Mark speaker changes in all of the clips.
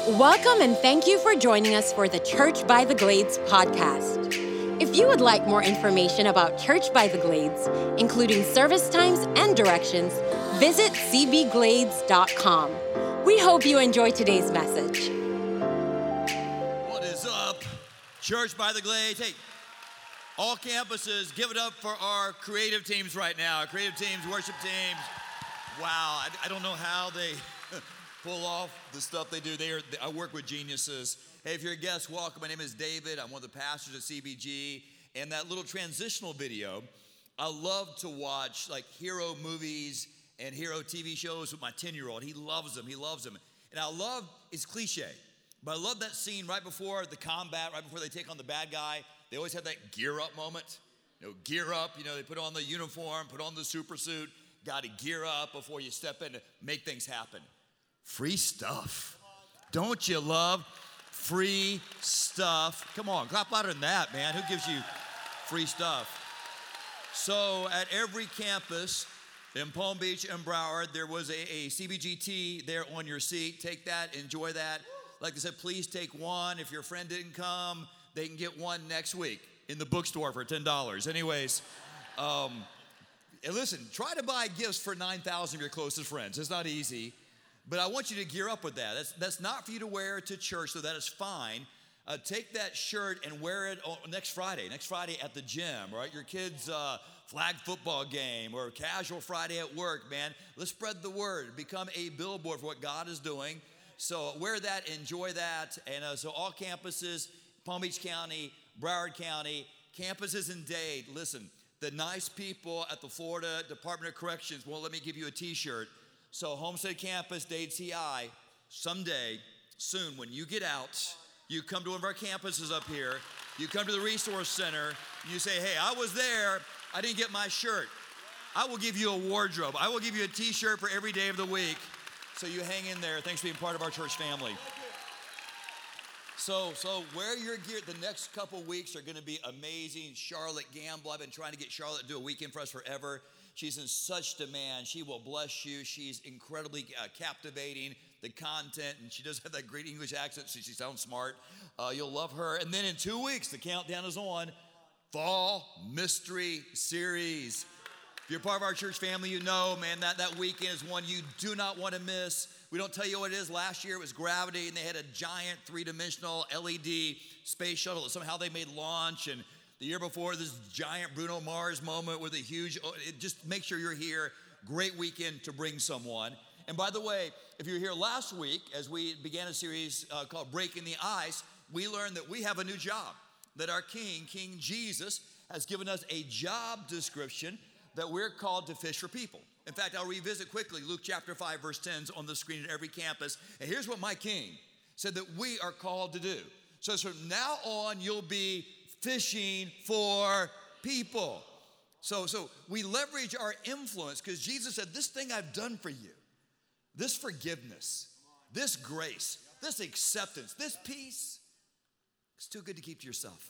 Speaker 1: Welcome and thank you for joining us for the Church by the Glades podcast. If you would like more information about Church by the Glades, including service times and directions, visit cbglades.com. We hope you enjoy today's message.
Speaker 2: What is up, Church by the Glades? Hey, all campuses, give it up for our creative teams right now. Our creative teams, worship teams. Wow, I don't know how they pull off the stuff they do. I work with geniuses. Hey, if you're a guest, welcome. My name is David. I'm one of the pastors at CBG. And that little transitional video, I love to watch like hero movies and hero TV shows with my 10-year-old. He loves them. And it's cliche, but I love that scene right before the combat, right before they take on the bad guy. They always have that gear up moment. Gear up, they put on the uniform, put on the super suit. Got to gear up before you step in to make things happen. Free stuff. Don't you love free stuff? Come on, clap louder than that, man. Who gives you free stuff? So at every campus in Palm Beach and Broward, there was a CBGT there on your seat. Take that, enjoy that. Like I said, please take one. If your friend didn't come, they can get one next week in the bookstore for $10. Anyways, and listen, try to buy gifts for 9,000 of your closest friends. It's not easy. But I want you to gear up with that. That's not for you to wear to church, so that is fine. Take that shirt and wear it next Friday at the gym, right? Your kid's flag football game or casual Friday at work, man. Let's spread the word. Become a billboard for what God is doing. So wear that, enjoy that. And so all campuses, Palm Beach County, Broward County, campuses in Dade, listen, the nice people at the Florida Department of Corrections won't let me give you a t-shirt. So Homestead Campus, Dade CI, someday, soon, when you get out, you come to one of our campuses up here, you come to the Resource Center, and you say, hey, I was there, I didn't get my shirt. I will give you a wardrobe. I will give you a t-shirt for every day of the week. So you hang in there. Thanks for being part of our church family. So wear your gear. The next couple weeks are going to be amazing. Charlotte Gamble, I've been trying to get Charlotte to do a weekend for us forever. She's in such demand. She will bless you. She's incredibly captivating, the content, and she does have that great English accent, so she sounds smart. You'll love her. And then in 2 weeks, the countdown is on, Fall Mystery Series. If you're part of our church family, you know, man, that weekend is one you do not want to miss. We don't tell you what it is. Last year it was Gravity, and they had a giant three-dimensional LED space shuttle that somehow they made launch, and the year before, this giant Bruno Mars moment with a huge, just make sure you're here. Great weekend to bring someone. And by the way, if you were here last week, as we began a series called Breaking the Ice, we learned that we have a new job, that our King Jesus, has given us a job description that we're called to fish for people. In fact, I'll revisit quickly Luke chapter 5, verse 10 is on the screen at every campus. And here's what my King said that we are called to do. So from now on, you'll be fishing for people. So we leverage our influence because Jesus said, this thing I've done for you, this forgiveness, this grace, this acceptance, this peace, it's too good to keep to yourself.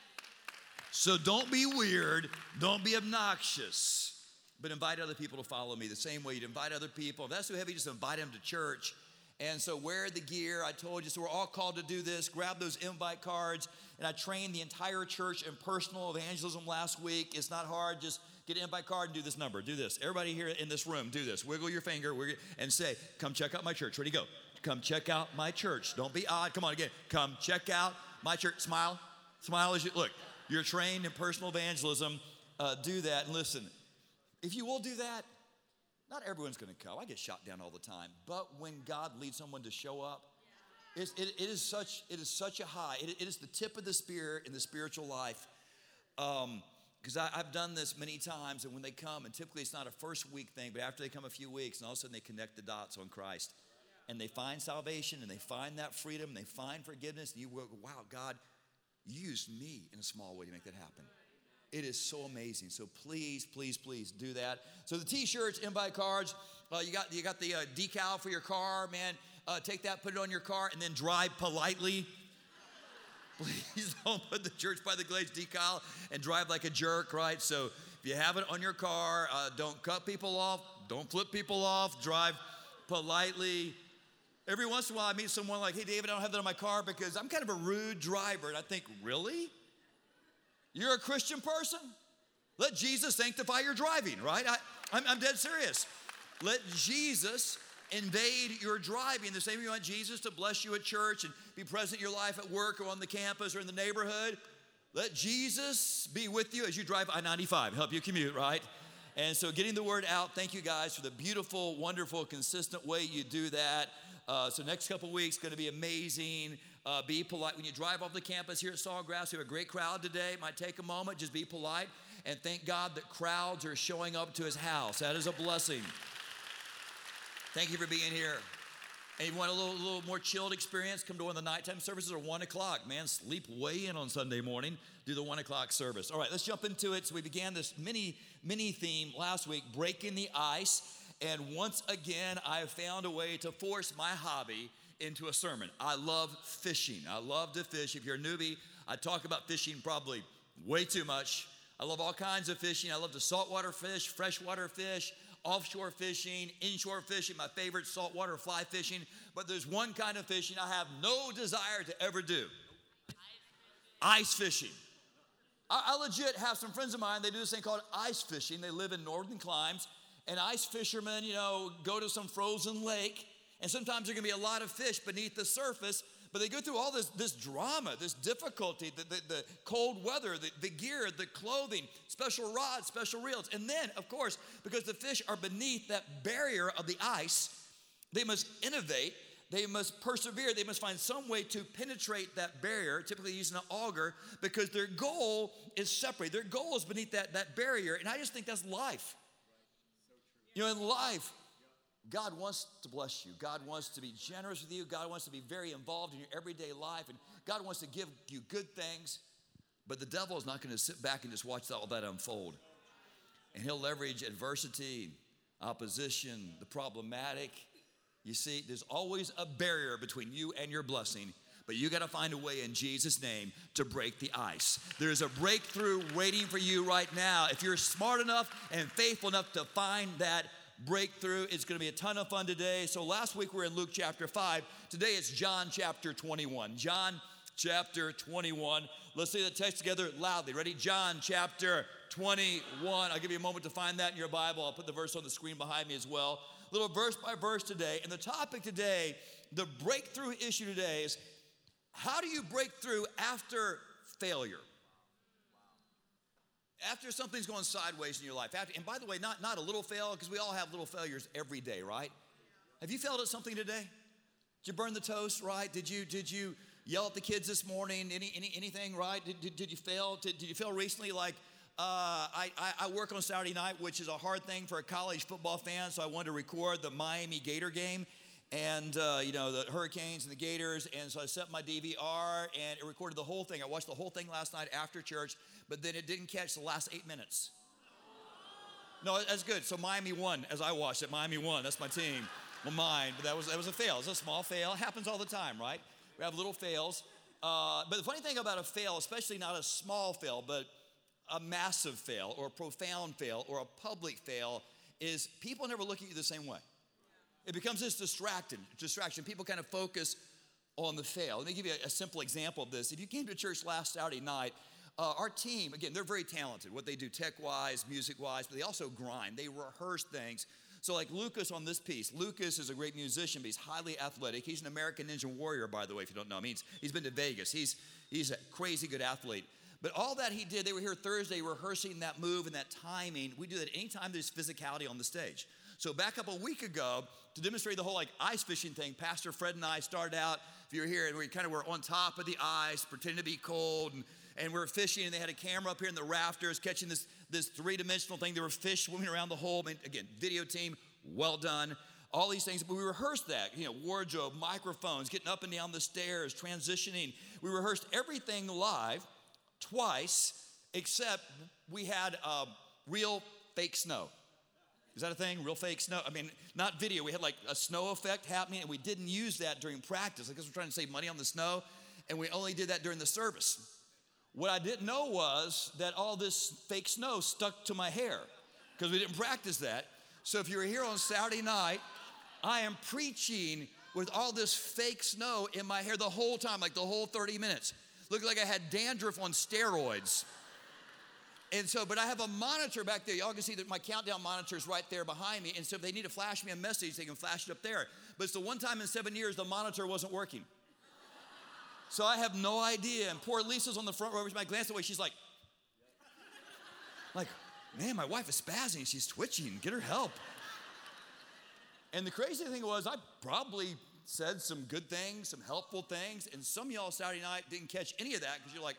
Speaker 2: So don't be weird, don't be obnoxious, but invite other people to follow me the same way you'd invite other people. If that's too heavy, just invite them to church. And so wear the gear. I told you, so we're all called to do this. Grab those invite cards. And I trained the entire church in personal evangelism last week. It's not hard. Just get an invite card and do this number. Do this. Everybody here in this room, do this. Wiggle your finger and say, come check out my church. Ready, go. Come check out my church. Don't be odd. Come on, again. Come check out my church. Smile. Smile as you, look, you're trained in personal evangelism. Do that. And listen, if you will do that, not everyone's going to come. I get shot down all the time. But when God leads someone to show up, it is such a high. It is the tip of the spear in the spiritual life. Because I've done this many times, and when they come, and typically it's not a first week thing, but after they come a few weeks, and all of a sudden they connect the dots on Christ. And they find salvation, and they find that freedom, and they find forgiveness, and you go, wow, God, you used me in a small way to make that happen. It is so amazing. So please, please, please do that. So the t-shirts, invite cards, you got the decal for your car, man. Take that, put it on your car, and then drive politely. Please don't put the Church by the Glades decal and drive like a jerk, right? So if you have it on your car, don't cut people off, don't flip people off, drive politely. Every once in a while I meet someone like, hey, David, I don't have that in my car because I'm kind of a rude driver. And I think, really? You're a Christian person? Let Jesus sanctify your driving, right? I'm dead serious. Let Jesus invade your driving. The same way you want Jesus to bless you at church and be present in your life at work or on the campus or in the neighborhood. Let Jesus be with you as you drive I-95, help you commute, right? And so getting the word out, thank you guys for the beautiful, wonderful, consistent way you do that. So next couple weeks, going to be amazing. Be polite. When you drive off the campus here at Sawgrass, we have a great crowd today. It might take a moment. Just be polite. And thank God that crowds are showing up to his house. That is a blessing. Thank you for being here. And if you want a little more chilled experience, come to one of the nighttime services or 1 o'clock. Man, sleep way in on Sunday morning. Do the 1 o'clock service. All right, let's jump into it. So we began this mini theme last week, breaking the ice. And once again, I have found a way to force my hobby into a sermon. I love fishing. I love to fish. If you're a newbie, I talk about fishing probably way too much. I love all kinds of fishing. I love the saltwater fish, freshwater fish, offshore fishing, inshore fishing, my favorite saltwater fly fishing. But there's one kind of fishing I have no desire to ever do. Ice fishing. I legit have some friends of mine, they do this thing called ice fishing. They live in northern climes. And ice fishermen, go to some frozen lake. And sometimes there can be a lot of fish beneath the surface. But they go through all this drama, this difficulty, the cold weather, the gear, the clothing, special rods, special reels. And then, of course, because the fish are beneath that barrier of the ice, they must innovate, they must persevere, they must find some way to penetrate that barrier, typically using an auger, because their goal is separate. Their goal is beneath that barrier. And I just think that's life. In life, God wants to bless you. God wants to be generous with you. God wants to be very involved in your everyday life. And God wants to give you good things. But the devil is not going to sit back and just watch all that unfold. And he'll leverage adversity, opposition, the problematic. You see, there's always a barrier between you and your blessing. But you got to find a way in Jesus' name to break the ice. There's a breakthrough waiting for you right now. If you're smart enough and faithful enough to find that breakthrough, it's going to be a ton of fun today. So last week we were in Luke chapter 5. Today it's John chapter 21. John chapter 21. Let's say the text together loudly. Ready? John chapter 21. I'll give you a moment to find that in your Bible. I'll put the verse on the screen behind me as well. Little verse by verse today. And the topic today, the breakthrough issue today is, how do you break through after failure? After something's going sideways in your life. And by the way, not a little fail, because we all have little failures every day, right? Have you failed at something today? Did you burn the toast, right? Did you yell at the kids this morning? Anything, right? Did you fail? Did you fail recently? Like, I work on Saturday night, which is a hard thing for a college football fan, so I wanted to record the Miami Gator game. And, the Hurricanes and the Gators. And so I set my DVR and it recorded the whole thing. I watched the whole thing last night after church, but then it didn't catch the last 8 minutes. No, that's good. So Miami won as I watched it. Miami won. That's my team. Well, mine. But that was a fail. It was a small fail. It happens all the time, right? We have little fails. But the funny thing about a fail, especially not a small fail, but a massive fail or a profound fail or a public fail, is people never look at you the same way. It becomes this distraction. People kind of focus on the fail. Let me give you a simple example of this. If you came to church last Saturday night, our team, again, they're very talented. What they do tech-wise, music-wise, but they also grind. They rehearse things. So like Lucas on this piece. Lucas is a great musician, but he's highly athletic. He's an American Ninja Warrior, by the way, if you don't know him. He's been to Vegas. He's a crazy good athlete. But all that he did, they were here Thursday rehearsing that move and that timing. We do that anytime there's physicality on the stage. So back up a week ago, to demonstrate the whole ice fishing thing, Pastor Fred and I started out, if you were here, and we kind of were on top of the ice, pretending to be cold, and we were fishing, and they had a camera up here in the rafters catching this three-dimensional thing. There were fish swimming around the hole. I mean, again, video team, well done. All these things, but we rehearsed that, wardrobe, microphones, getting up and down the stairs, transitioning. We rehearsed everything live twice, except we had real fake snow. Is that a thing? Real fake snow? I mean, not video. We had like a snow effect happening, and we didn't use that during practice because we're trying to save money on the snow, and we only did that during the service. What I didn't know was that all this fake snow stuck to my hair because we didn't practice that. So if you were here on Saturday night, I am preaching with all this fake snow in my hair the whole time, like the whole 30 minutes. Looked like I had dandruff on steroids. And so, but I have a monitor back there. Y'all can see that my countdown monitor is right there behind me. And so if they need to flash me a message, they can flash it up there. But it's the one time in 7 years the monitor wasn't working. So I have no idea. And poor Lisa's on the front row. Every time I glance away, she's like, man, my wife is spazzing. She's twitching. Get her help. And the crazy thing was, I probably said some good things, some helpful things. And some of y'all Saturday night didn't catch any of that because you're like,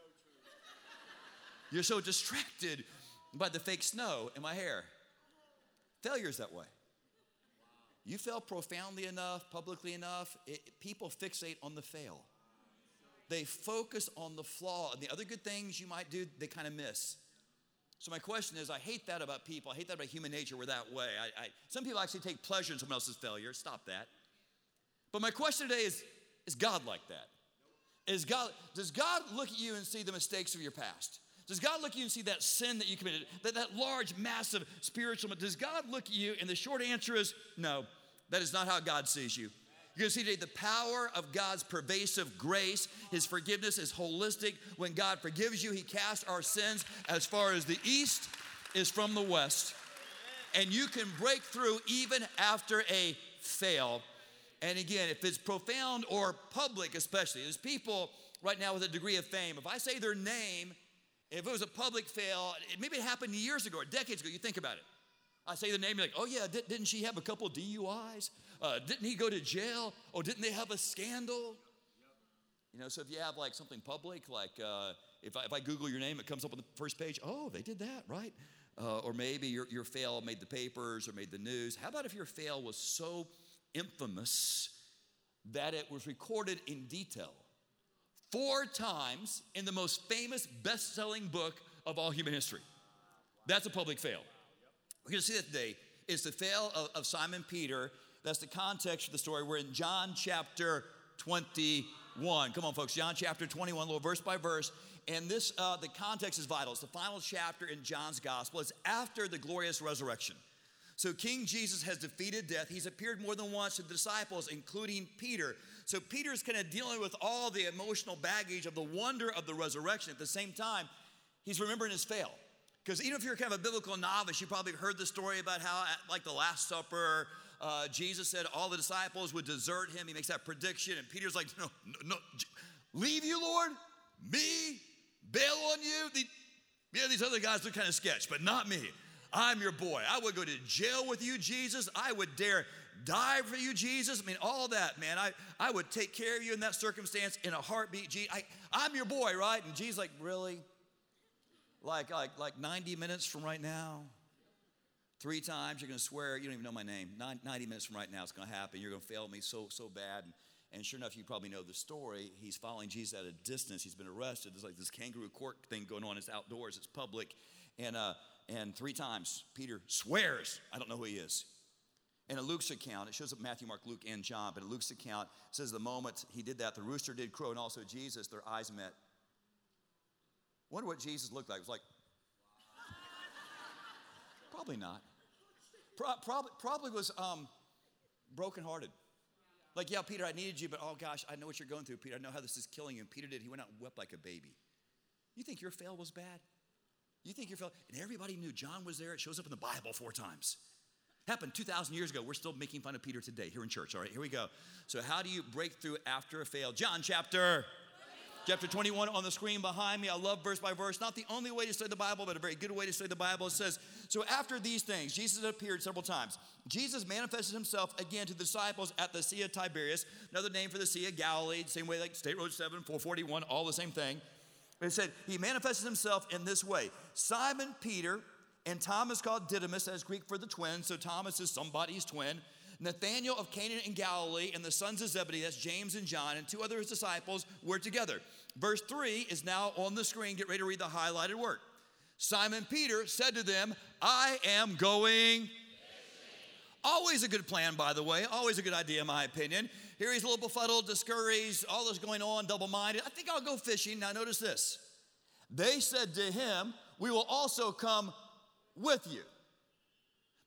Speaker 2: you're so distracted by the fake snow in my hair. Failure's that way. You fail profoundly enough, publicly enough, people fixate on the fail. They focus on the flaw, and the other good things you might do, they kind of miss. So my question is, I hate that about people. I hate that about human nature. We're that way. Some people actually take pleasure in someone else's failure. Stop that. But my question today is God like that? Does God look at you and see the mistakes of your past? Does God look at you and see that sin that you committed, that large, massive spiritual? Does God look at you? And the short answer is no. That is not how God sees you. You're going to see today the power of God's pervasive grace. His forgiveness is holistic. When God forgives you, he casts our sins as far as the east is from the west. And you can break through even after a fail. And again, if it's profound or public especially, there's people right now with a degree of fame. If I say their name, if it was a public fail, maybe it happened years ago or decades ago, you think about it. I say the name, you're like, oh yeah, didn't she have a couple DUIs? Didn't he go to jail? Oh, didn't they have a scandal? You know, so if you have like something public, like if I Google your name, it comes up on the first page. Oh, they did that, right? Or maybe your fail made the papers or made the news. How about if your fail was so infamous that it was recorded in detail 4 times in the most famous best-selling book of all human history? That's a public fail. We're going to see that today. It's the fail of Simon Peter. That's the context of the story. We're in John chapter 21. Come on, folks. John chapter 21, a little verse by verse. And this, the context is vital. It's the final chapter in John's gospel. It's after the glorious resurrection. So King Jesus has defeated death. He's appeared more than once to the disciples, including Peter. So Peter's kind of dealing with all the emotional baggage of the wonder of the resurrection. At the same time, he's remembering his fail. Because even if you're kind of a biblical novice, you probably heard the story about how at like the Last Supper, Jesus said all the disciples would desert him. He makes that prediction. And Peter's like, no, leave you, Lord? Me? Bail on you? These other guys look kind of sketch, but not me. I'm your boy. I would go to jail with you, Jesus. I would dare die for you, Jesus. I mean, all that, man. I would take care of you in that circumstance in a heartbeat. I'm your boy, right? And Jesus like, really? Like 90 minutes from right now? 3 times you're going to swear, you don't even know my name. 90 minutes from right now it's going to happen. You're going to fail me so bad. And sure enough, you probably know the story. He's following Jesus at a distance. He's been arrested. There's like this kangaroo court thing going on. It's outdoors. It's public. And 3 times Peter swears, I don't know who he is. And in Luke's account, it shows up Matthew, Mark, Luke, and John. But in Luke's account, it says the moment he did that, the rooster did crow, and also Jesus, their eyes met. Wonder what Jesus looked like. It was like, probably not. Probably was brokenhearted. Like, yeah, Peter, I needed you, but oh gosh, I know what you're going through, Peter. I know how this is killing you. And Peter did. He went out and wept like a baby. You think your fail was bad? You think your fail? And everybody knew John was there. It shows up in the Bible 4 times. Happened 2,000 years ago. We're still making fun of Peter today here in church. All right, here we go. So how do you break through after a fail? John chapter 21 on the screen behind me. I love verse by verse. Not the only way to study the Bible, but a very good way to study the Bible. It says, so after these things, Jesus appeared several times. Jesus manifested himself again to the disciples at the Sea of Tiberias, another name for the Sea of Galilee, same way like State Road 7, 441, all the same thing. It said, he manifested himself in this way. Simon Peter and Thomas called Didymus, that is Greek for the twin, so Thomas is somebody's twin. Nathanael of Cana in Galilee and the sons of Zebedee, that's James and John, and 2 other disciples were together. Verse 3 is now on the screen. Get ready to read the highlighted word. Simon Peter said to them, I am going fishing. Always a good plan, by the way. Always a good idea, in my opinion. Here he's a little befuddled, discouraged, all this going on, double-minded. I think I'll go fishing. Now notice this. They said to him, we will also come with you.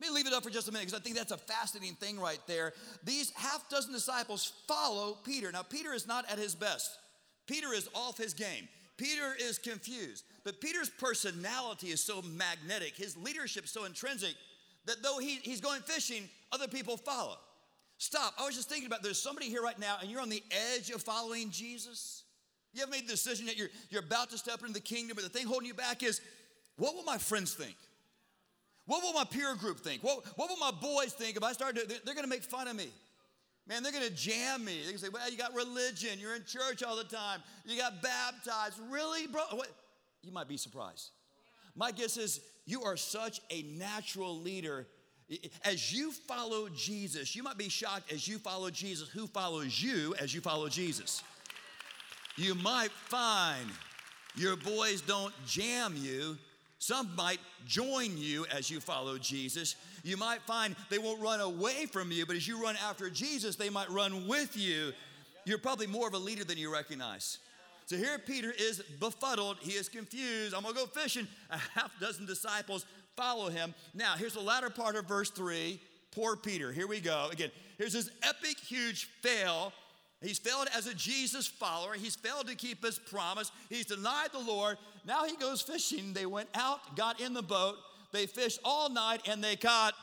Speaker 2: Let me leave it up for just a minute because I think that's a fascinating thing right there. These half dozen disciples follow Peter. Now, Peter is not at his best. Peter is off his game. Peter is confused. But Peter's personality is so magnetic. His leadership is so intrinsic that though he's going fishing, other people follow. Stop. I was just thinking about there's somebody here right now and you're on the edge of following Jesus. You have made the decision that you're about to step into the kingdom, but the thing holding you back is, what will my friends think? What will my peer group think? What will my boys think if I start to, they're going to make fun of me. Man, they're going to jam me. They're going to say, well, you got religion. You're in church all the time. You got baptized. Really, bro? What? You might be surprised. My guess is you are such a natural leader. As you follow Jesus, you might be shocked as you follow Jesus, who follows you as you follow Jesus. You might find your boys don't jam you. Some might join you as you follow Jesus. You might find they won't run away from you, but as you run after Jesus, they might run with you. You're probably more of a leader than you recognize. So here Peter is befuddled. He is confused. I'm going to go fishing. A half dozen disciples follow him. Now, here's the latter part of verse 3. Poor Peter. Here we go. Again, here's this epic, huge fail. He's failed as a Jesus follower. He's failed to keep his promise. He's denied the Lord. Now he goes fishing. They went out, got in the boat. They fished all night, and they caught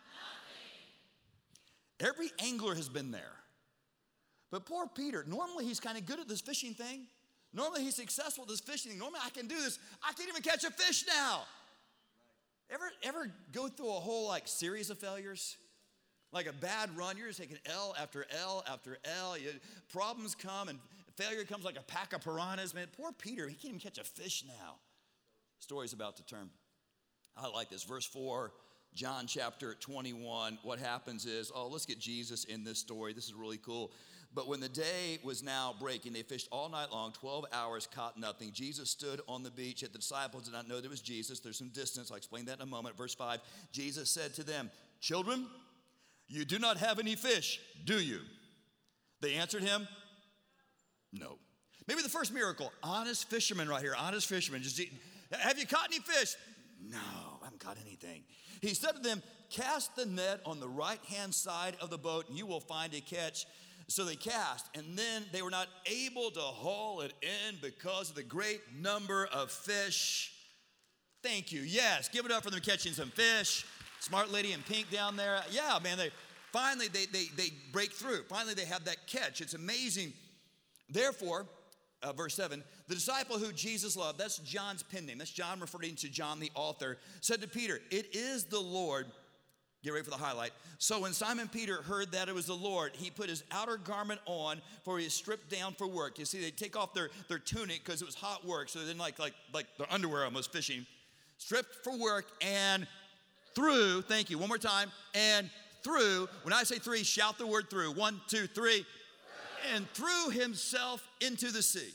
Speaker 2: nothing. Every angler has been there. But poor Peter, normally he's kind of good at this fishing thing. Normally he's successful at this fishing thing. Normally I can do this. I can't even catch a fish now. Ever go through a whole series of failures? Like a bad run, you're just taking L after L after L. Problems come and failure comes like a pack of piranhas. Man, poor Peter, he can't even catch a fish now. Story's about to turn. I like this. Verse 4, John chapter 21. What happens is, let's get Jesus in this story. This is really cool. But when the day was now breaking, they fished all night long, 12 hours, caught nothing. Jesus stood on the beach. Yet the disciples did not know that it was Jesus. There's some distance. I'll explain that in a moment. Verse 5, Jesus said to them, children, you do not have any fish, do you? They answered him, no. Maybe the first miracle, honest fisherman right here, honest fisherman. Have you caught any fish? No, I haven't caught anything. He said to them, cast the net on the right-hand side of the boat and you will find a catch. So they cast, and then they were not able to haul it in because of the great number of fish. Thank you. Yes, give it up for them catching some fish. Smart lady in pink down there. Yeah, man, they break through. Finally, they have that catch. It's amazing. Therefore, verse 7, the disciple who Jesus loved, that's John's pen name. That's John referring to John the author, said to Peter, it is the Lord. Get ready for the highlight. So when Simon Peter heard that it was the Lord, he put his outer garment on, for he is stripped down for work. You see, they take off their tunic because it was hot work. So then like their underwear almost fishing. Stripped for work and threw, thank you, one more time, and threw. When I say three, shout the word through. 1, 2, 3. And threw himself into the sea.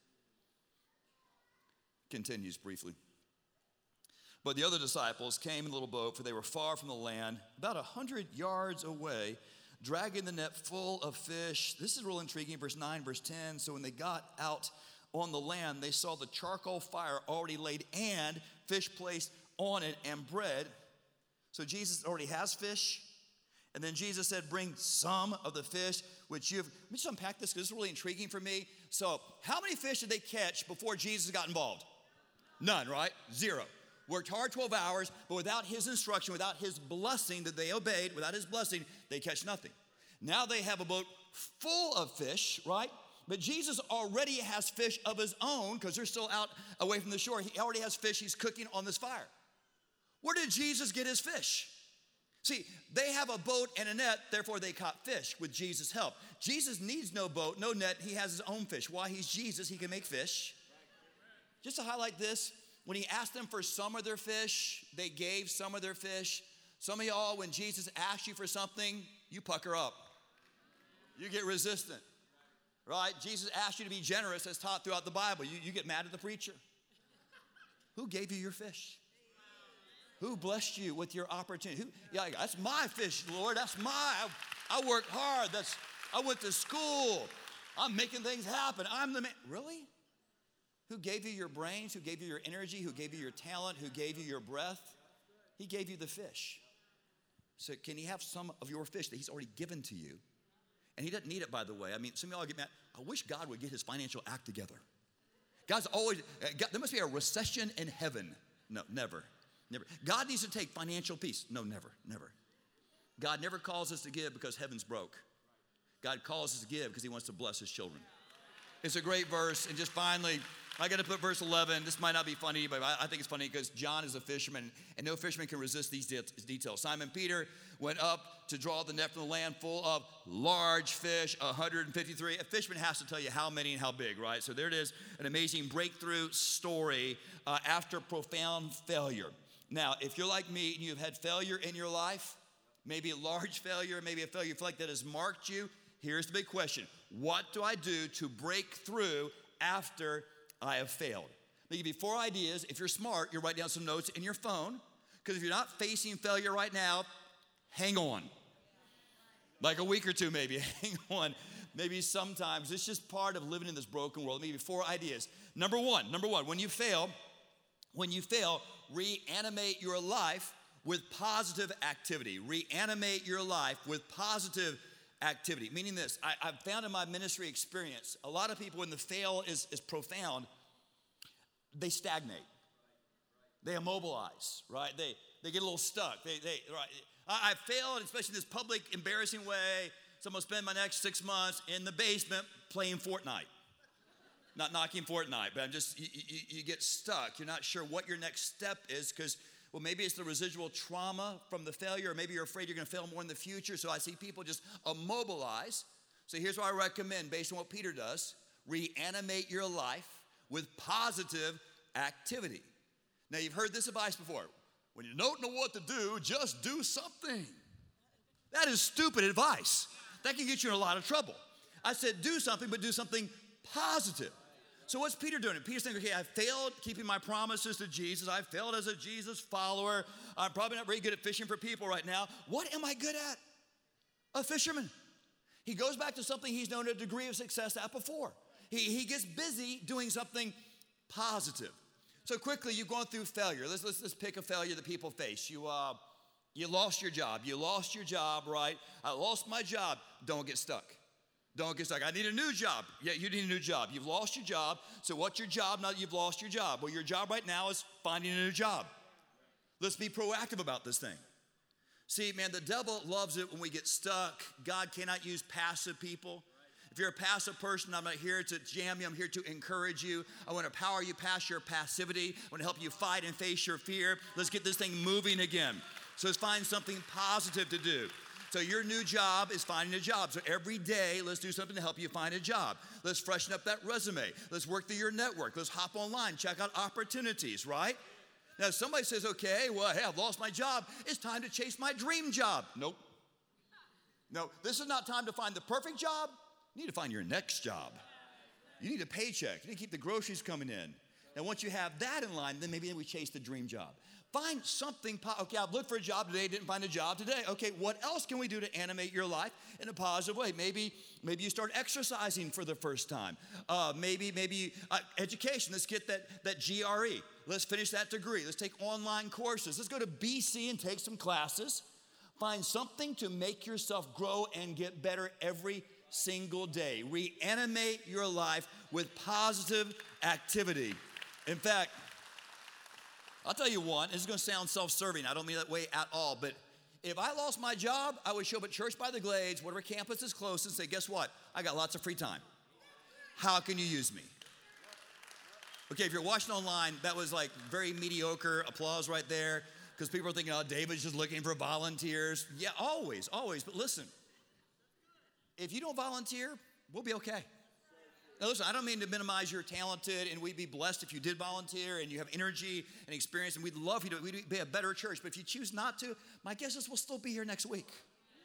Speaker 2: Continues briefly. But the other disciples came in a little boat, for they were far from the land, about 100 yards away, dragging the net full of fish. This is real intriguing, verse 9, verse 10. So when they got out on the land, they saw the charcoal fire already laid and fish placed on it and bread. So Jesus already has fish. And then Jesus said, bring some of the fish which you've... Let me just unpack this because this is really intriguing for me. So how many fish did they catch before Jesus got involved? None, right? 0. Worked hard 12 hours, but without his instruction, without his blessing that they obeyed, without his blessing, they catch nothing. Now they have a boat full of fish, right? But Jesus already has fish of his own because they're still out away from the shore. He already has fish he's cooking on this fire. Where did Jesus get his fish? See, they have a boat and a net, therefore they caught fish with Jesus' help. Jesus needs no boat, no net. He has his own fish. Why? He's Jesus. He can make fish. Just to highlight this, when he asked them for some of their fish, they gave some of their fish. Some of y'all, when Jesus asks you for something, you pucker up. You get resistant, right? Jesus asked you to be generous as taught throughout the Bible. You get mad at the preacher. Who gave you your fish? Who blessed you with your opportunity? That's my fish, Lord. That's I worked hard. I went to school. I'm making things happen. I'm the man. Really? Who gave you your brains? Who gave you your energy? Who gave you your talent? Who gave you your breath? He gave you the fish. So can he have some of your fish that he's already given to you? And he doesn't need it, by the way. I mean, some of y'all get mad. I wish God would get his financial act together. God's always, there must be a recession in heaven. No, never. God needs to take financial peace. No, never. God never calls us to give because heaven's broke. God calls us to give because he wants to bless his children. It's a great verse. And just finally, I got to put verse 11. This might not be funny, but I think it's funny because John is a fisherman, and no fisherman can resist these details. Simon Peter went up to draw the net from the land full of large fish, 153. A fisherman has to tell you how many and how big, right? So there it is, an amazing breakthrough story after profound failure. Now, if you're like me and you've had failure in your life, maybe a large failure, maybe a failure you feel like that has marked you, here's the big question. What do I do to break through after I have failed? I'll give you 4 ideas. If you're smart, you'll write down some notes in your phone, because if you're not facing failure right now, hang on. Like a week or two maybe, hang on. Maybe sometimes. It's just part of living in this broken world. Maybe 4 ideas. Number one, when you fail, reanimate your life with positive activity. Reanimate your life with positive activity. Meaning this, I've found in my ministry experience, a lot of people when the fail is profound, they stagnate. They immobilize, right? They get a little stuck. Right? I failed, especially in this public, embarrassing way. So I'm going to spend my next 6 months in the basement playing Fortnite. Not knocking Fortnite, but you get stuck. You're not sure what your next step is because, well, maybe it's the residual trauma from the failure, or maybe you're afraid you're going to fail more in the future. So I see people just immobilize. So here's what I recommend based on what Peter does. Reanimate your life with positive activity. Now, you've heard this advice before. When you don't know what to do, just do something. That is stupid advice. That can get you in a lot of trouble. I said do something, but do something positive. So what's Peter doing? Peter's thinking, okay, I failed keeping my promises to Jesus. I failed as a Jesus follower. I'm probably not very good at fishing for people right now. What am I good at? A fisherman. He goes back to something he's known a degree of success at before. He gets busy doing something positive. So quickly, you've gone through failure. Let's pick a failure that people face. You lost your job. You lost your job, right? I lost my job. Don't get stuck. Don't get stuck. I need a new job. Yeah, you need a new job. You've lost your job. So what's your job now that you've lost your job? Well, your job right now is finding a new job. Let's be proactive about this thing. See, man, the devil loves it when we get stuck. God cannot use passive people. If you're a passive person, I'm not here to jam you. I'm here to encourage you. I want to empower you past your passivity. I want to help you fight and face your fear. Let's get this thing moving again. So let's find something positive to do. So your new job is finding a job. So every day, let's do something to help you find a job. Let's freshen up that resume. Let's work through your network. Let's hop online, check out opportunities, right? Now, if somebody says, okay, well, hey, I've lost my job. It's time to chase my dream job. Nope. No, this is not time to find the perfect job. You need to find your next job. You need a paycheck. You need to keep the groceries coming in. And once you have that in line, then maybe we chase the dream job. Find something. Okay, I've looked for a job today, didn't find a job today. Okay, what else can we do to animate your life in a positive way? Maybe you start exercising for the first time. Maybe education. Let's get that GRE. Let's finish that degree. Let's take online courses. Let's go to BC and take some classes. Find something to make yourself grow and get better every single day. Reanimate your life with positive activity. In fact, I'll tell you one, this is going to sound self-serving. I don't mean that way at all, but if I lost my job, I would show up at Church by the Glades, whatever campus is close, and say, guess what? I got lots of free time. How can you use me? Okay, if you're watching online, that was like very mediocre applause right there, because people are thinking, oh, David's just looking for volunteers. Yeah, always. But listen, if you don't volunteer, we'll be okay. Now listen, I don't mean to minimize you're talented, and we'd be blessed if you did volunteer and you have energy and experience, and we'd love you to we'd be a better church. But if you choose not to, my guess is we'll still be here next week.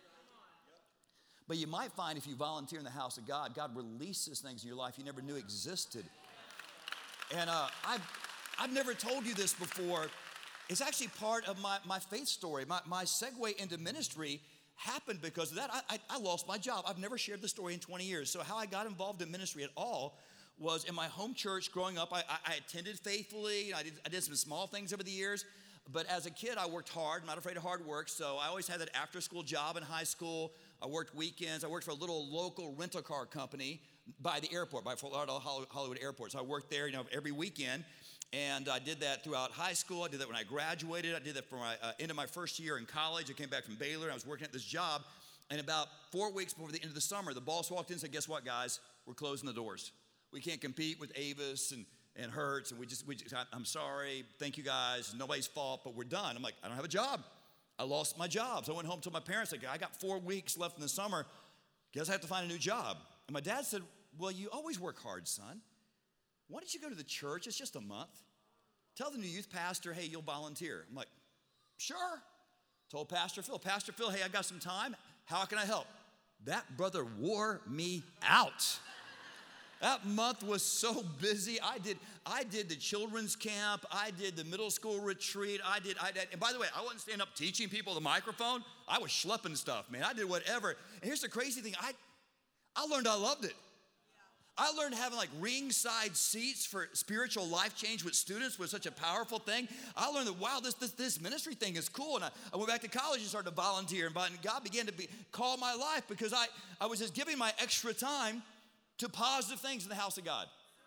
Speaker 2: But you might find if you volunteer in the house of God, God releases things in your life you never knew existed. And I've never told you this before. It's actually part of my faith story. My segue into ministry happened because of that. I lost my job. I've never shared the story in 20 years. So how I got involved in ministry at all was in my home church growing up. I attended faithfully. I did some small things over the years. But as a kid, I worked hard. I'm not afraid of hard work. So I always had that after-school job in high school. I worked weekends. I worked for a little local rental car company by the airport, by Fort Lauderdale Hollywood Airport. So I worked there, every weekend. And I did that throughout high school. I did that when I graduated. I did that for my end of my first year in college. I came back from Baylor. And I was working at this job. And about 4 weeks before the end of the summer, the boss walked in and said, guess what, guys? We're closing the doors. We can't compete with Avis and Hertz, and I'm sorry, thank you guys, it's nobody's fault, but we're done. I'm like, I don't have a job. I lost my job. So I went home to my parents, like, I got 4 weeks left in the summer. Guess I have to find a new job. And my dad said, well, you always work hard, son. Why don't you go to the church? It's just a month. Tell the new youth pastor, hey, you'll volunteer. I'm like, sure. Told Pastor Phil, hey, I got some time. How can I help? That brother wore me out. That month was so busy. I did the children's camp. I did the middle school retreat. And by the way, I wasn't standing up teaching people the microphone. I was schlepping stuff, man. I did whatever. And here's the crazy thing. I learned I loved it. I learned having like ringside seats for spiritual life change with students was such a powerful thing. I learned that, wow, this ministry thing is cool. And I went back to college and started to volunteer. And God began to call my life because I was just giving my extra time to positive things in the house of God.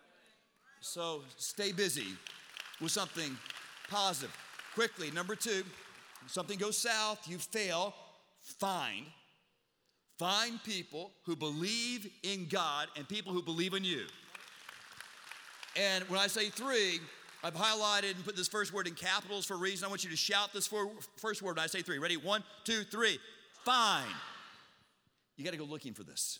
Speaker 2: So stay busy with something positive. Quickly, number 2, something goes south, you fail, find people who believe in God and people who believe in you. And when I say 3, I've highlighted and put this first word in capitals for a reason. I want you to shout this first word when I say 3. Ready? 1, 2, 3. Find. You got to go looking for this.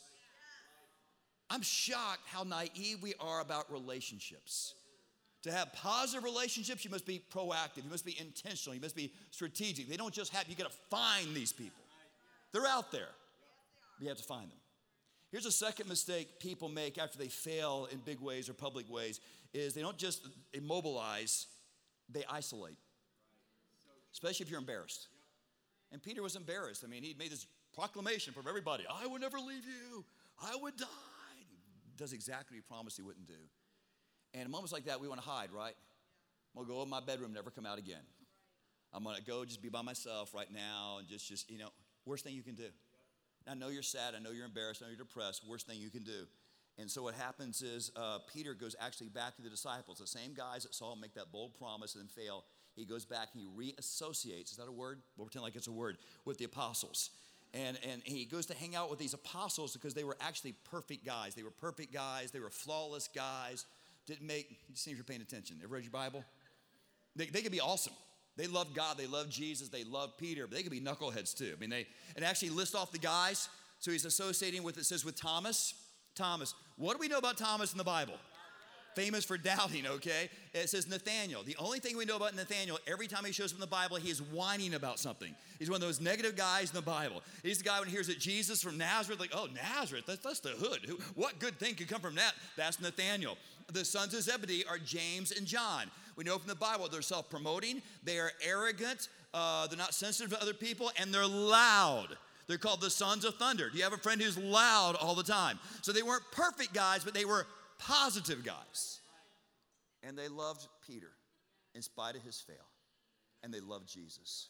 Speaker 2: I'm shocked how naive we are about relationships. To have positive relationships, you must be proactive. You must be intentional. You must be strategic. They don't just happen. You got to find these people. They're out there. But you have to find them. Here's a second mistake people make after they fail in big ways or public ways is they don't just immobilize, they isolate. Especially if you're embarrassed. And Peter was embarrassed. I mean, he made this proclamation from everybody. I would never leave you. I would die. Does exactly what he promised he wouldn't do. And in moments like that, we want to hide, right? I'm going to go in my bedroom, never come out again. I'm going to go just be by myself right now and just worst thing you can do. I know you're sad. I know you're embarrassed. I know you're depressed. Worst thing you can do. And so what happens is Peter goes actually back to the disciples, the same guys that saw him make that bold promise and then fail. He goes back and he reassociates. Is that a word? We'll pretend like it's a word. With the apostles. And he goes to hang out with these apostles because they were actually perfect guys. They were perfect guys. They were flawless guys. Just see if you're paying attention. Ever read your Bible? They could be awesome. They loved God. They loved Jesus. They loved Peter. But they could be knuckleheads too. I mean, and actually list off the guys. So he's associating with, it says with Thomas. Thomas. What do we know about Thomas in the Bible? Famous for doubting, okay? It says Nathaniel. The only thing we know about Nathaniel, every time he shows up in the Bible, he is whining about something. He's one of those negative guys in the Bible. He's the guy when he hears that Jesus from Nazareth, like, oh, Nazareth, that's the hood. What good thing could come from that? That's Nathaniel. The sons of Zebedee are James and John. We know from the Bible they're self-promoting, they are arrogant, they're not sensitive to other people, and they're loud. They're called the sons of thunder. Do you have a friend who's loud all the time? So they weren't perfect guys, but they were positive guys. And they loved Peter in spite of his fail. And they loved Jesus.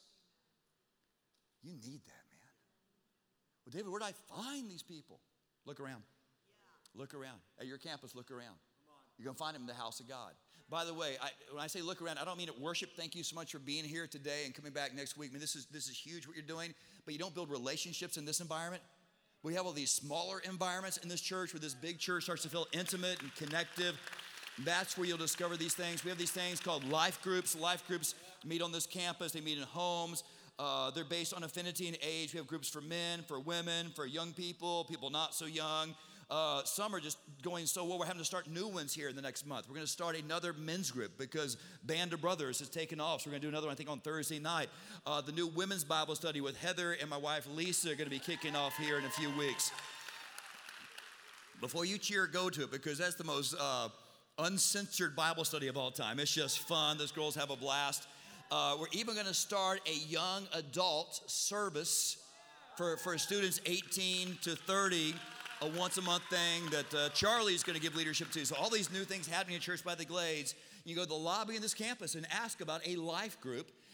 Speaker 2: You need that, man. Well, David, where do I find these people? Look around. Look around. At your campus, look around. You're going to find them in the house of God. By the way, when I say look around, I don't mean at worship. Thank you so much for being here today and coming back next week. I mean, this is huge what you're doing. But you don't build relationships in this environment. We have all these smaller environments in this church where this big church starts to feel intimate and connective. That's where you'll discover these things. We have these things called life groups. Life groups meet on this campus. They meet in homes. They're based on affinity and age. We have groups for men, for women, for young people, people not so young. Some are just going so well. We're having to start new ones here in the next month. We're going to start another men's group because Band of Brothers has taken off. So we're going to do another one, I think, on Thursday night. The new women's Bible study with Heather and my wife Lisa are going to be kicking off here in a few weeks. Before you cheer, go to it because that's the most uncensored Bible study of all time. It's just fun. Those girls have a blast. We're even going to start a young adult service for students 18 to 30, a once-a-month thing that Charlie's going to give leadership to. So all these new things happening at Church by the Glades. You go to the lobby in this campus and ask about a life group.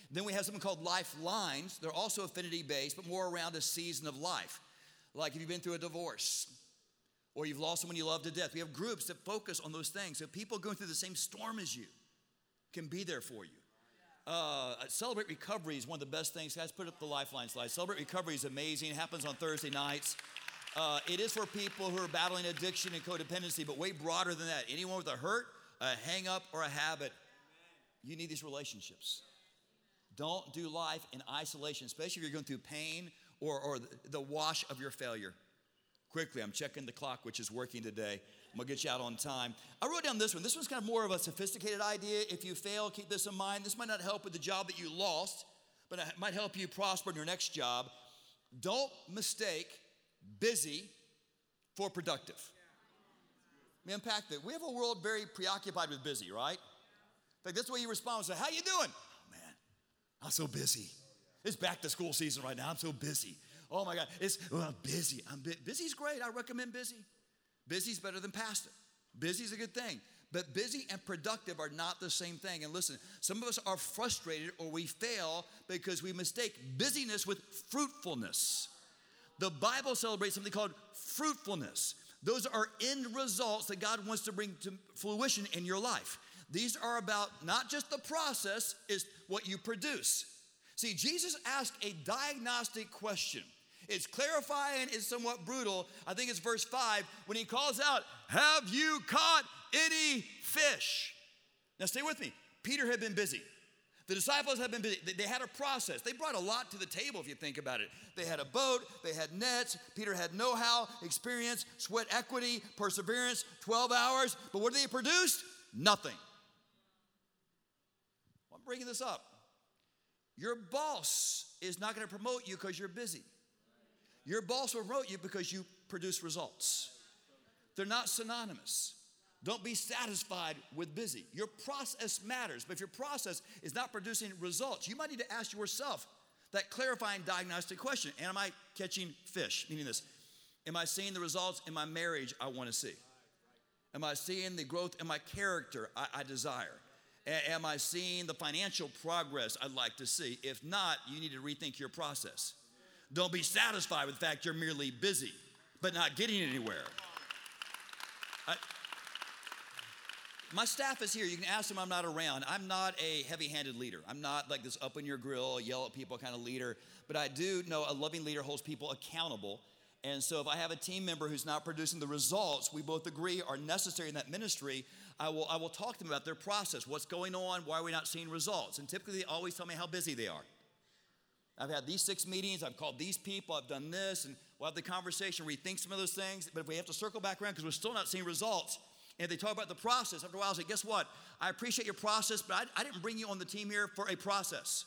Speaker 2: Then we have something called lifelines. They're also affinity-based, but more around a season of life. Like if you've been through a divorce or you've lost someone you love to death. We have groups that focus on those things. So people going through the same storm as you can be there for you. Celebrate Recovery is one of the best things. Guys, put up the lifeline slide. Celebrate Recovery is amazing. It happens on Thursday nights. It is for people who are battling addiction and codependency, but way broader than that. Anyone with a hurt, a hang-up, or a habit, you need these relationships. Don't do life in isolation, especially if you're going through pain or the wash of your failure. Quickly, I'm checking the clock, which is working today. I'm going to get you out on time. I wrote down this one. This one's kind of more of a sophisticated idea. If you fail, keep this in mind. This might not help with the job that you lost, but it might help you prosper in your next job. Don't mistake busy for productive. Let me unpack that. We have a world very preoccupied with busy, right? In fact, that's the way you respond. Say, how you doing? Oh, man, I'm so busy. It's back to school season right now. I'm so busy. Oh, my God. I'm busy. Busy's great. I recommend busy. Busy's better than passive. Busy's a good thing. But busy and productive are not the same thing. And listen, some of us are frustrated or we fail because we mistake busyness with fruitfulness. The Bible celebrates something called fruitfulness. Those are end results that God wants to bring to fruition in your life. These are about not just the process, it's what you produce. See, Jesus asked a diagnostic question. It's clarifying, it's somewhat brutal. I think it's verse 5 when he calls out, have you caught any fish? Now stay with me. Peter had been busy. The disciples had been busy. They had a process. They brought a lot to the table if you think about it. They had a boat. They had nets. Peter had know-how, experience, sweat equity, perseverance, 12 hours. But what did they produce? Nothing. I'm bringing this up. Your boss is not going to promote you because you're busy. Your boss will promote you because you produce results. They're not synonymous. Don't be satisfied with busy. Your process matters, but if your process is not producing results, you might need to ask yourself that clarifying diagnostic question. Am I catching fish? Meaning this, am I seeing the results in my marriage I want to see? Am I seeing the growth in my character I desire? Am I seeing the financial progress I'd like to see? If not, you need to rethink your process. Don't be satisfied with the fact you're merely busy, but not getting anywhere. My staff is here. You can ask them I'm not around. I'm not a heavy-handed leader. I'm not like this up in your grill, yell at people kind of leader. But I do know a loving leader holds people accountable. And so if I have a team member who's not producing the results we both agree are necessary in that ministry, I will talk to them about their process. What's going on? Why are we not seeing results? And typically they always tell me how busy they are. I've had these 6 meetings. I've called these people. I've done this. And we'll have the conversation, rethink some of those things. But if we have to circle back around because we're still not seeing results, and if they talk about the process, after a while I say, guess what? I appreciate your process, but I didn't bring you on the team here for a process.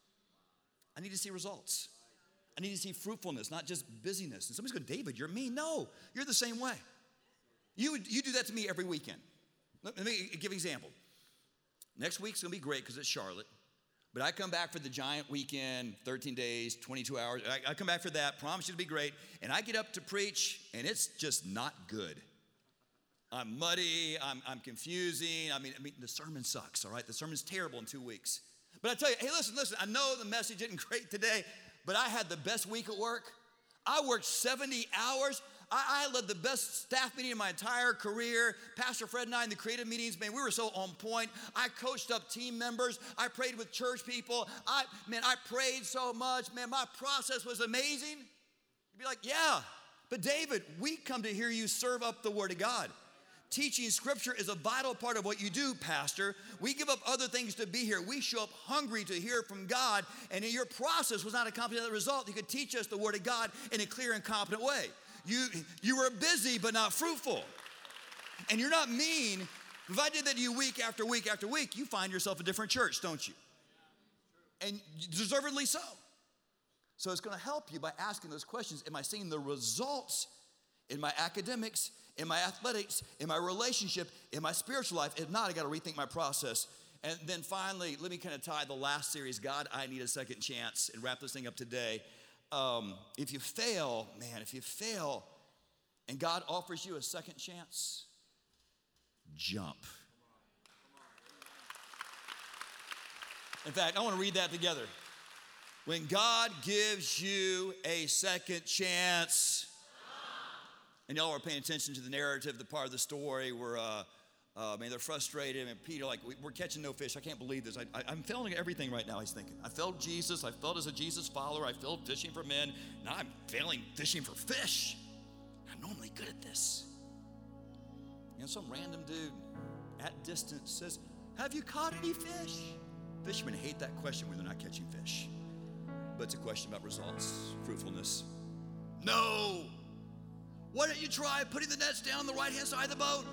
Speaker 2: I need to see results. I need to see fruitfulness, not just busyness. And somebody's going, David, you're mean. No, you're the same way. You do that to me every weekend. Let me give an example. Next week's going to be great because it's Charlotte. But I come back for the giant weekend, 13 days, 22 hours. I come back for that, promise you to be great. And I get up to preach, and it's just not good. I'm muddy, I'm confusing. I mean, the sermon sucks, all right? The sermon's terrible in 2 weeks. But I tell you, hey, listen, I know the message isn't great today, but I had the best week at work. I worked 70 hours. I led the best staff meeting in my entire career. Pastor Fred and I in the creative meetings, man, we were so on point. I coached up team members. I prayed with church people. I prayed so much. Man, my process was amazing. You'd be like, yeah, but David, we come to hear you serve up the Word of God. Teaching Scripture is a vital part of what you do, Pastor. We give up other things to be here. We show up hungry to hear from God, and your process was not accompanying that result. You could teach us the Word of God in a clear and competent way. You were busy but not fruitful. And you're not mean. If I did that to you week after week after week, you find yourself a different church, don't you? And deservedly so. So it's going to help you by asking those questions. Am I seeing the results in my academics, in my athletics, in my relationship, in my spiritual life? If not, I got to rethink my process. And then finally, let me kind of tie the last series, God, I Need a Second Chance, and wrap this thing up today. If you fail, and God offers you a second chance, jump. In fact, I want to read that together. When God gives you a second chance, and y'all are paying attention to the narrative, the part of the story where they're frustrated, and Peter, like, we're catching no fish. I can't believe this. I'm failing at everything right now, he's thinking. I failed Jesus. I failed as a Jesus follower. I failed fishing for men. Now I'm failing fishing for fish. I'm normally good at this. Some random dude at distance says, have you caught any fish? Fishermen hate that question when they're not catching fish. But it's a question about results, fruitfulness. No. Why don't you try putting the nets down the right-hand side of the boat?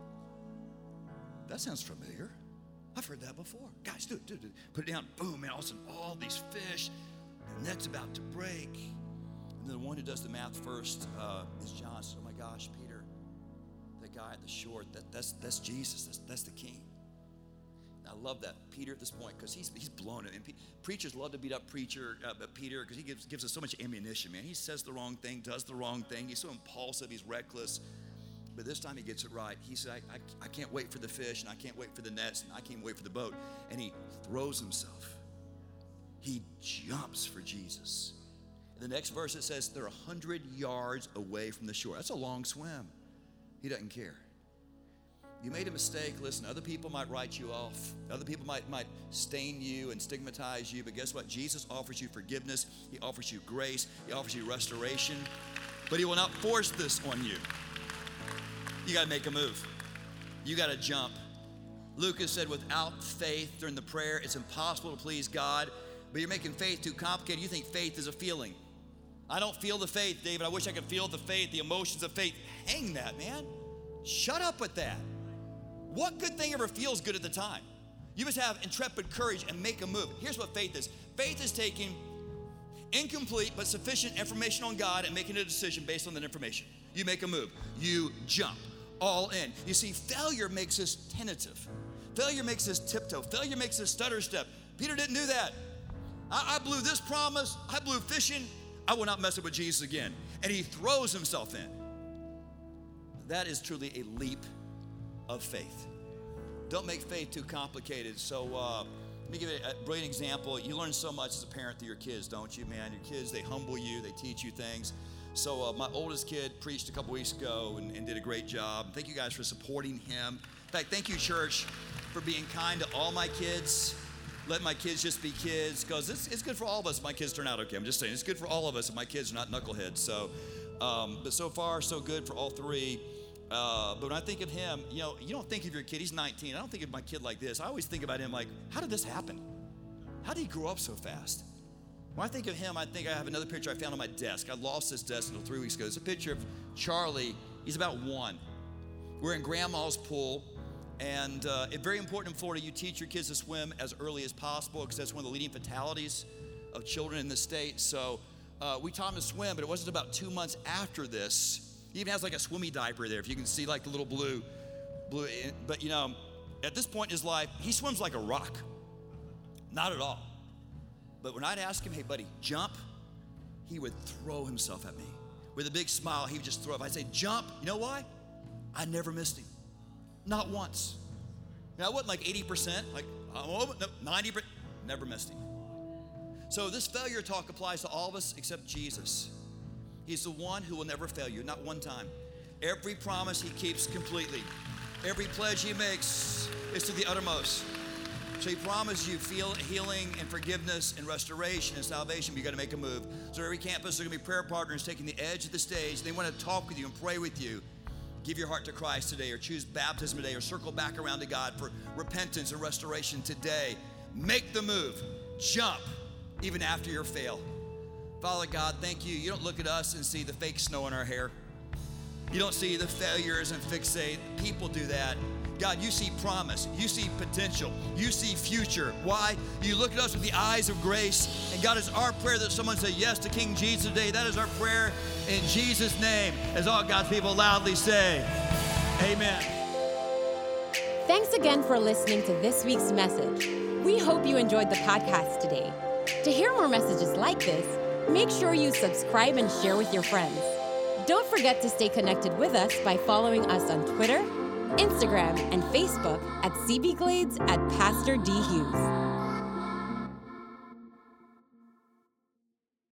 Speaker 2: That sounds familiar. I've heard that before. Guys, do it. Put it down. Boom, and all of a sudden, all these fish. The net's about to break. And then the one who does the math first is John. So, oh my gosh, Peter, that guy at the shore, that's Jesus. That's the king. And I love that Peter at this point, because he's blown it. And preachers love to beat up Peter because he gives us so much ammunition, man. He says the wrong thing, does the wrong thing. He's so impulsive. He's reckless. But this time he gets it right. He said, I can't wait for the fish, and I can't wait for the nets, and I can't wait for the boat. And he throws himself. He jumps for Jesus. In the next verse it says they're 100 yards away from the shore. That's a long swim. He doesn't care. You made a mistake. Listen, other people might write you off. Other people might stain you and stigmatize you. But guess what? Jesus offers you forgiveness. He offers you grace. He offers you restoration. But he will not force this on you. You got to make a move. You got to jump. Lucas said without faith during the prayer, it's impossible to please God. But you're making faith too complicated. You think faith is a feeling. I don't feel the faith, David. I wish I could feel the faith, the emotions of faith. Hang that, man. Shut up with that. What good thing ever feels good at the time? You must have intrepid courage and make a move. Here's what faith is. Faith is taking incomplete but sufficient information on God and making a decision based on that information. You make a move. You jump all in. You see, failure makes us tentative. Failure makes us tiptoe. Failure makes us stutter step. Peter didn't do that. I blew this promise. I blew fishing. I will not mess up with Jesus again. And he throws himself in. That is truly a leap of faith. Don't make faith too complicated. So let me give you a brilliant example. You learn so much as a parent through your kids, don't you, man? Your kids, they humble you, they teach you things. So my oldest kid preached a couple weeks ago and did a great job. Thank you guys for supporting him. In fact, thank you, church, for being kind to all my kids. Let my kids just be kids, because it's good for all of us if my kids turn out okay. I'm just saying, it's good for all of us if my kids are not knuckleheads. So, but so far, so good for all three. But when I think of him, you don't think of your kid. He's 19. I don't think of my kid like this. I always think about him like, how did this happen? How did he grow up so fast? When I think of him, I think I have another picture I found on my desk. I lost this desk until 3 weeks ago. It's a picture of Charlie. He's about 1. We're in grandma's pool. And it's very important in Florida, you teach your kids to swim as early as possible, because that's one of the leading fatalities of children in the state. So we taught him to swim, but it wasn't about 2 months after this. He even has like a swimmy diaper there, if you can see like the little blue. But at this point in his life, he swims like a rock. Not at all. But when I'd ask him, hey buddy, jump, he would throw himself at me. With a big smile, he would just throw up. I'd say, jump. You know why? I never missed him. Not once. Now, I wasn't like 80%, like 90%, never missed him. So this failure talk applies to all of us except Jesus. He's the one who will never fail you, not one time. Every promise he keeps completely. Every pledge he makes is to the uttermost. So he promised you healing and forgiveness and restoration and salvation, but you got to make a move. So every campus, there are going to be prayer partners taking the edge of the stage. They want to talk with you and pray with you. Give your heart to Christ today, or choose baptism today, or circle back around to God for repentance and restoration today. Make the move. Jump, even after your fail. Father God, thank you. You don't look at us and see the fake snow in our hair. You don't see the failures and fixate. People do that. God, you see promise. You see potential. You see future. Why? You look at us with the eyes of grace. And God, it's our prayer that someone say yes to King Jesus today. That is our prayer in Jesus' name. As all God's people loudly say, amen.
Speaker 1: Thanks again for listening to this week's message. We hope you enjoyed the podcast today. To hear more messages like this, make sure you subscribe and share with your friends. Don't forget to stay connected with us by following us on Twitter, Instagram, and Facebook at CB Glades at Pastor D. Hughes.